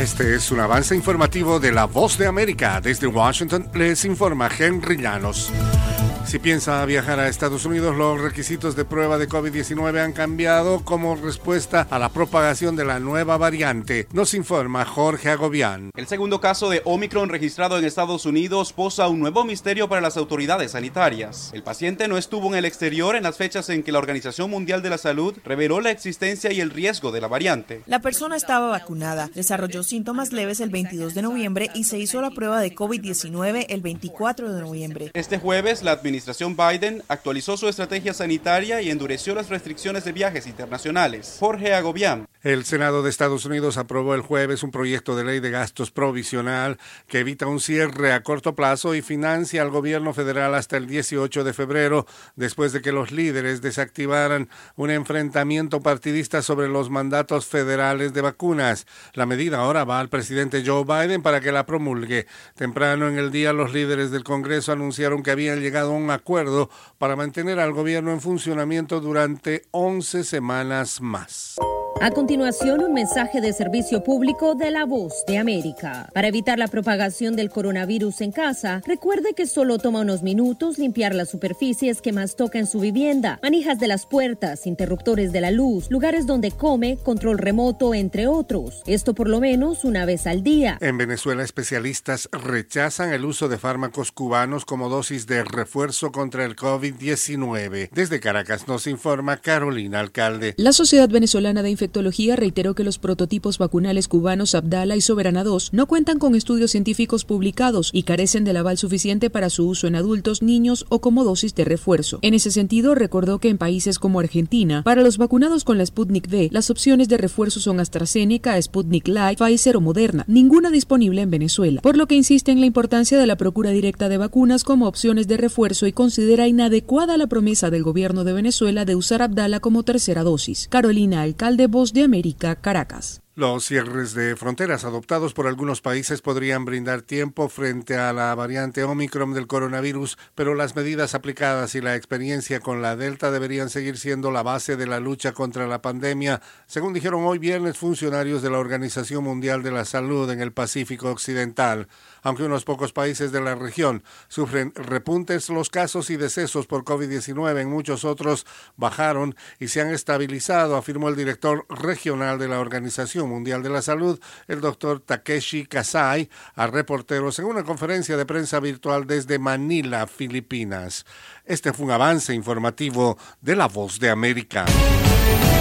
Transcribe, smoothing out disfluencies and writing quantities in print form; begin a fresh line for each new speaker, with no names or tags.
Este es un avance informativo de La Voz de América. Desde Washington les informa Henry Llanos. Si piensa viajar a Estados Unidos, los requisitos de prueba de COVID-19 han cambiado como respuesta a la propagación de la nueva variante. Nos informa Jorge Agobián.
El segundo caso de Omicron registrado en Estados Unidos posa un nuevo misterio para las autoridades sanitarias. El paciente no estuvo en el exterior en las fechas en que la Organización Mundial de la Salud reveló la existencia y el riesgo de la variante.
La persona estaba vacunada, desarrolló síntomas leves el 22 de noviembre y se hizo la prueba de COVID-19 el 24 de noviembre.
Este jueves, la administración Biden actualizó su estrategia sanitaria y endureció las restricciones de viajes internacionales. Jorge Agobián.
El Senado de Estados Unidos aprobó el jueves un proyecto de ley de gastos provisional que evita un cierre a corto plazo y financia al gobierno federal hasta el 18 de febrero, después de que los líderes desactivaran un enfrentamiento partidista sobre los mandatos federales de vacunas. La medida ahora va al presidente Joe Biden para que la promulgue. Temprano en el día, los líderes del Congreso anunciaron que habían llegado a un acuerdo para mantener al gobierno en funcionamiento durante 11 semanas más.
A continuación, un mensaje de servicio público de La Voz de América. Para evitar la propagación del coronavirus en casa, recuerde que solo toma unos minutos limpiar las superficies que más toca en su vivienda, manijas de las puertas, interruptores de la luz, lugares donde come, control remoto, entre otros. Esto por lo menos una vez al día.
En Venezuela, especialistas rechazan el uso de fármacos cubanos como dosis de refuerzo contra el COVID-19. Desde Caracas nos informa Carolina Alcalde.
La Sociedad Venezolana de Infectología reiteró que los prototipos vacunales cubanos Abdala y Soberana 2 no cuentan con estudios científicos publicados y carecen del aval suficiente para su uso en adultos, niños o como dosis de refuerzo. En ese sentido, recordó que en países como Argentina, para los vacunados con la Sputnik V, las opciones de refuerzo son AstraZeneca, Sputnik Light, Pfizer o Moderna, ninguna disponible en Venezuela, por lo que insiste en la importancia de la procura directa de vacunas como opciones de refuerzo y considera inadecuada la promesa del gobierno de Venezuela de usar Abdala como tercera dosis. Carolina Alcalde, Voz de América, Caracas.
Los cierres de fronteras adoptados por algunos países podrían brindar tiempo frente a la variante Omicron del coronavirus, pero las medidas aplicadas y la experiencia con la Delta deberían seguir siendo la base de la lucha contra la pandemia, según dijeron hoy viernes funcionarios de la Organización Mundial de la Salud en el Pacífico Occidental. Aunque unos pocos países de la región sufren repuntes, los casos y decesos por COVID-19 en muchos otros bajaron y se han estabilizado, afirmó el director regional de la Organización Mundial de la Salud, el doctor Takeshi Kasai, a reporteros en una conferencia de prensa virtual desde Manila, Filipinas. Este fue un avance informativo de La Voz de América.